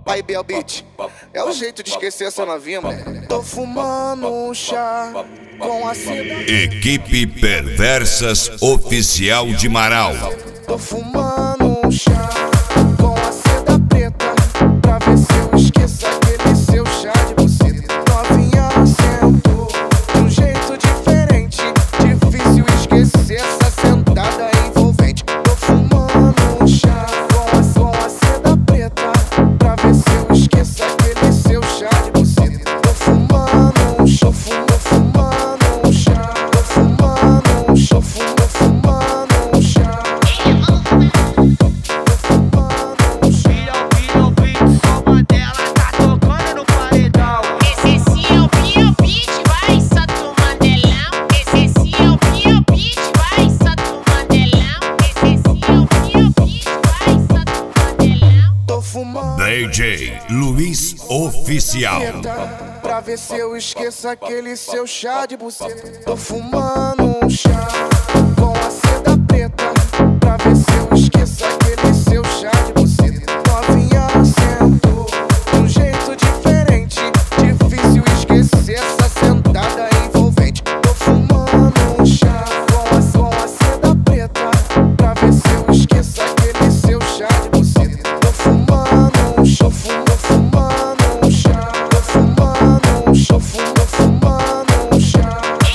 Aí, Bel Beat, é o jeito de esquecer essa novinha, moleque. Tô fumando um chá com a seda. Equipe Perversas Oficial de Marau. Tô fumando um chá com a seda preta, pra ver se eu esqueço aquele seu chá de buceta. Novinha sentou de um jeito diferente, difícil esquecer essa sentada envolvente. Tô fumando um chá com a seda preta, pra ver se eu esqueço aquele seu chá de buceta. Tô fumando um chá, tô fumando um chá, tô fumando um chá, tô fumando um chá. DJ Luiz Oficial. Pra ver se eu esqueço aquele seu chá de buceta. Tô fumando um chá com a seda preta, pra ver se eu esqueço aquele seu chá de buceta. Novinha sentou de um jeito diferente, difícil esquecer essa sentada envolvente. Tô fumando um chá com a seda preta, pra ver se eu esqueço aquele seu chá de buceta. Tô fumando um chá, tô fumando um chá, tô fumando um chá, tô fumando um chá.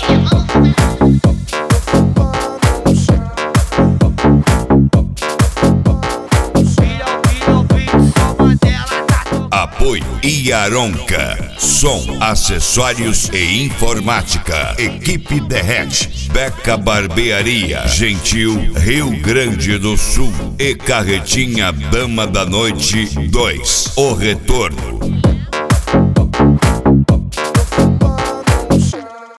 Apoio Iaronca, som, acessórios e informática. Equipe Derrete, Beca Barbearia, Gentil, Rio Grande do Sul e Carretinha Dama da Noite 2. O Retorno.